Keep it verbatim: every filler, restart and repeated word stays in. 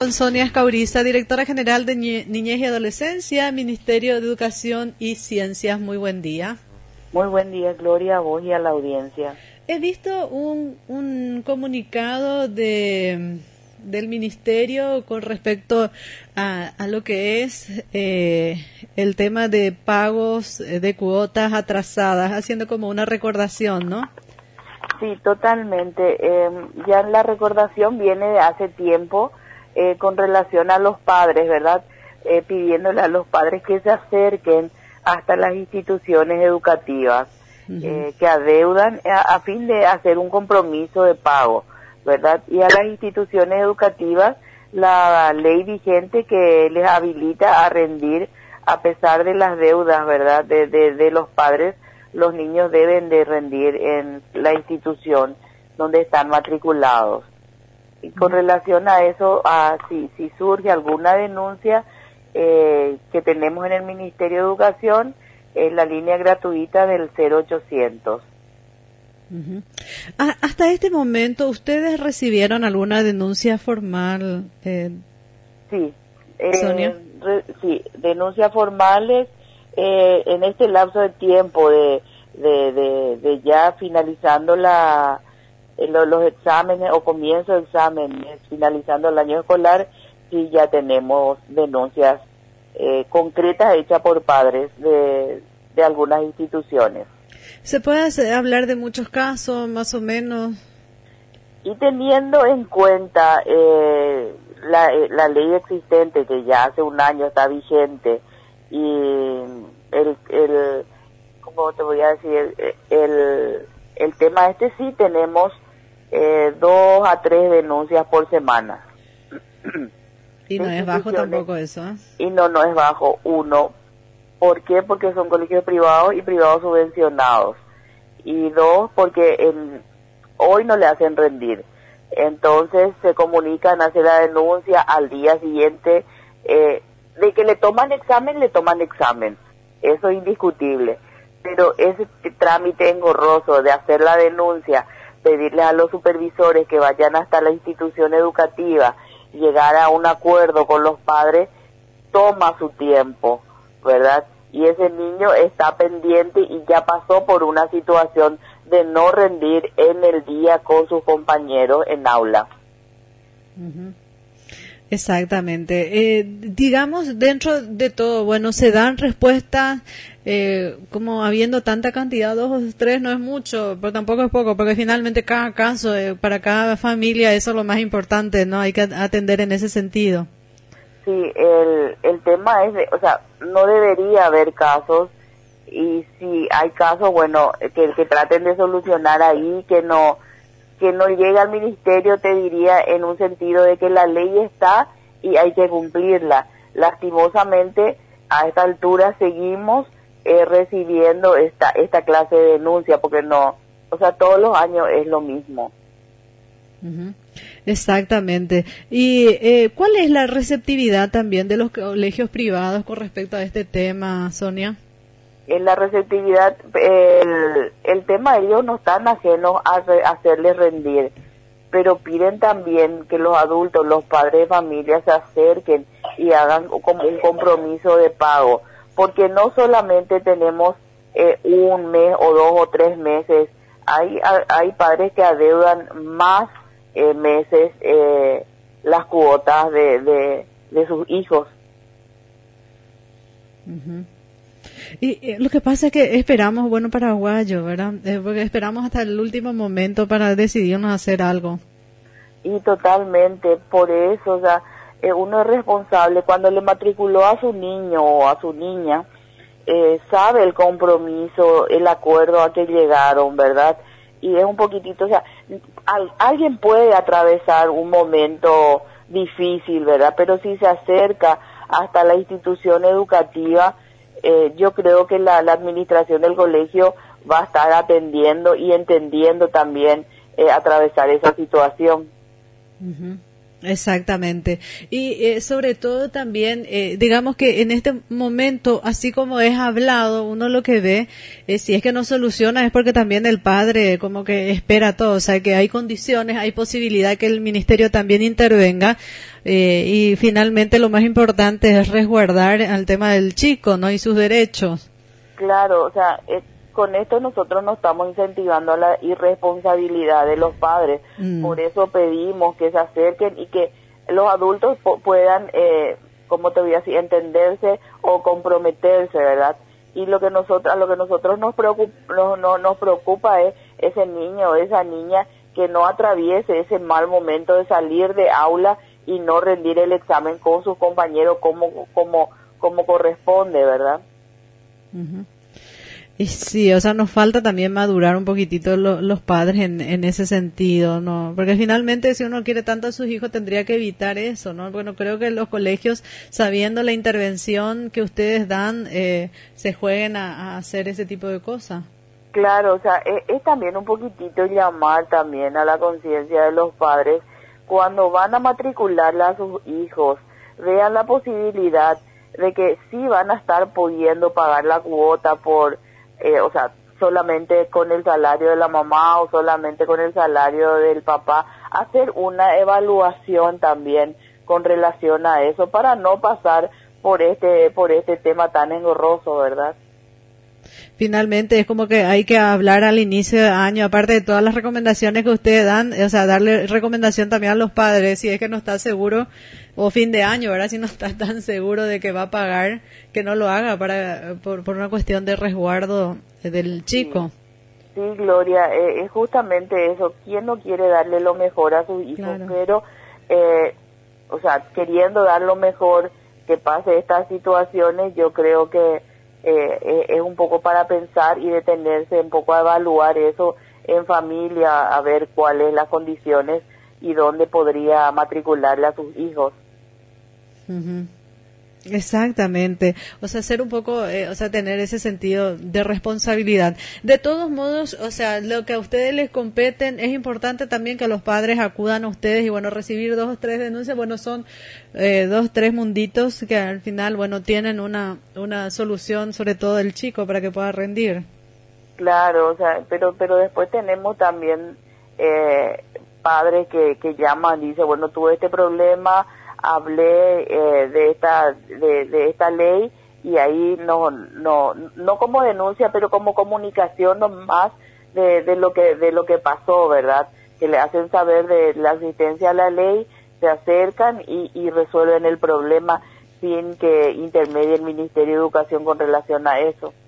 Sonia Escauriza, directora general de Niñez y Adolescencia, Ministerio de Educación y Ciencias. Muy buen día. Muy buen día, Gloria, a vos y a la audiencia. He visto un, un comunicado de del Ministerio con respecto a, a lo que es eh, el tema de pagos de cuotas atrasadas, haciendo como una recordación, ¿no? Sí, totalmente. Eh, ya la recordación viene de hace tiempo eh, con relación a los padres, ¿verdad? Eh, pidiéndole a los padres que se acerquen hasta las instituciones educativas, uh-huh. eh, que adeudan a, a fin de hacer un compromiso de pago, ¿verdad? Y a las instituciones educativas la ley vigente que les habilita a rendir a pesar de las deudas, ¿verdad? De, de, de los padres, los niños deben de rendir en la institución donde están matriculados. Y con relación a eso, a, si, si surge alguna denuncia eh, que tenemos en el Ministerio de Educación, es la línea gratuita del cero ochocientos. Uh-huh. Ah, hasta este momento, ¿ustedes recibieron alguna denuncia formal? Eh, sí, eh, Sonia. Re, sí, denuncias formales eh, en este lapso de tiempo de de, de, de ya finalizando la eh, lo, los exámenes o comienzo de exámenes, finalizando el año escolar, sí ya tenemos denuncias eh, concretas hechas por padres de, de algunas instituciones. ¿Se puede hacer, hablar de muchos casos, más o menos? Y teniendo en cuenta eh, la, la ley existente, que ya hace un año está vigente, y el, el ¿cómo te voy a decir? El, el, el tema este sí tenemos eh, dos a tres denuncias por semana. Y no es bajo tampoco eso, ¿eh? Y no, no es bajo, uno. ¿Por qué? Porque son colegios privados y privados subvencionados. Y dos, porque en, hoy no le hacen rendir. Entonces se comunican, hacen la denuncia al día siguiente. Eh, de que le toman examen, le toman examen. Eso es indiscutible. Pero ese trámite engorroso de hacer la denuncia, pedirle a los supervisores que vayan hasta la institución educativa, llegar a un acuerdo con los padres, toma su tiempo, ¿verdad? Y ese niño está pendiente y ya pasó por una situación de no rendir en el día con sus compañeros en aula. Uh-huh. Exactamente. Eh, digamos, dentro de todo, bueno, se dan respuestas, eh, como habiendo tanta cantidad, dos o tres no es mucho, pero tampoco es poco, porque finalmente cada caso, eh, para cada familia, eso es lo más importante, ¿no? Hay que atender en ese sentido. Sí, el, el tema es, de, o sea, no debería haber casos, y si hay casos, bueno, que, que traten de solucionar ahí, que no que no llegue al ministerio, te diría, en un sentido de que la ley está y hay que cumplirla. Lastimosamente, a esta altura seguimos eh, recibiendo esta esta clase de denuncia, porque no, o sea, todos los años es lo mismo. Uh-huh. Exactamente. ¿Y eh, cuál es la receptividad también de los colegios privados con respecto a este tema, Sonia? En la receptividad, el, el tema ellos no están ajenos a, re, a hacerles rendir, pero piden también que los adultos, los padres de familia se acerquen y hagan como un compromiso de pago, porque no solamente tenemos eh, un mes o dos o tres meses, hay, hay padres que adeudan más eh, meses eh, las cuotas de, de, de sus hijos. Uh-huh. Y eh, lo que pasa es que esperamos, bueno, paraguayo, ¿verdad? Eh, porque esperamos hasta el último momento para decidirnos a hacer algo. Y totalmente, por eso, o sea, eh, uno es responsable cuando le matriculó a su niño o a su niña, eh, sabe el compromiso, el acuerdo a que llegaron, ¿verdad? Y es un poquitito, o sea, al, alguien puede atravesar un momento difícil, ¿verdad? Pero si se acerca hasta la institución educativa, Eh, yo creo que la, la administración del colegio va a estar atendiendo y entendiendo también eh, atravesar esa situación. Uh-huh. Exactamente. Y eh, sobre todo también, eh, digamos que en este momento, así como es hablado, uno lo que ve, eh, si es que no soluciona, es porque también el padre como que espera todo, o sea, que hay condiciones, hay posibilidad que el ministerio también intervenga, eh, y finalmente lo más importante es resguardar al tema del chico, ¿no? Y sus derechos. Claro, o sea, es, con esto nosotros no estamos incentivando a la irresponsabilidad de los padres. Mm. Por eso pedimos que se acerquen y que los adultos po- puedan, eh, como te voy a decir, entenderse o comprometerse, ¿verdad? Y lo que nosotros, a lo que nosotros nos preocupa, no, no, nos preocupa es ese niño o esa niña que no atraviese ese mal momento de salir de aula y no rendir el examen con sus compañeros como, como, como corresponde, ¿verdad? Uh-huh. Y sí, o sea, nos falta también madurar un poquitito lo, los padres en, en ese sentido, ¿no? Porque finalmente si uno quiere tanto a sus hijos tendría que evitar eso, ¿no? Bueno, creo que los colegios, sabiendo la intervención que ustedes dan, eh, se jueguen a, a hacer ese tipo de cosas. Claro, o sea, es, es también un poquitito llamar también a la conciencia de los padres cuando van a matricularle a sus hijos, vean la posibilidad de que sí van a estar pudiendo pagar la cuota por Eh, o sea, solamente con el salario de la mamá o solamente con el salario del papá, hacer una evaluación también con relación a eso para no pasar por este por este tema tan engorroso, ¿verdad? Finalmente es como que hay que hablar al inicio de año, aparte de todas las recomendaciones que ustedes dan, o sea, darle recomendación también a los padres, si es que no está seguro, o fin de año, ¿verdad? Si no está tan seguro de que va a pagar, que no lo haga para por, por una cuestión de resguardo del chico. Sí, sí, Gloria, eh, es justamente eso. ¿Quién no quiere darle lo mejor a sus hijos? Claro. Pero, eh, o sea, queriendo dar lo mejor, que pase estas situaciones, yo creo que eh, es un poco para pensar y detenerse un poco a evaluar eso en familia, a ver cuáles las condiciones y dónde podría matricularle a sus hijos. Uh-huh. Exactamente, o sea, ser un poco, eh, o sea, tener ese sentido de responsabilidad. De todos modos, o sea, lo que a ustedes les competen, es importante también que los padres acudan a ustedes y bueno, recibir dos o tres denuncias, bueno, son eh, dos, tres munditos que al final, bueno, tienen una, una solución, sobre todo el chico, para que pueda rendir. Claro, o sea, pero, pero después tenemos también eh, padres que, que llaman, dicen, bueno, tuve este problema, hablé eh, de esta de, de esta ley y ahí no no no como denuncia pero como comunicación nomás de, de lo que de lo que pasó, verdad, que le hacen saber de la asistencia a la ley, se acercan y, y resuelven el problema sin que intermedie el Ministerio de Educación con relación a eso.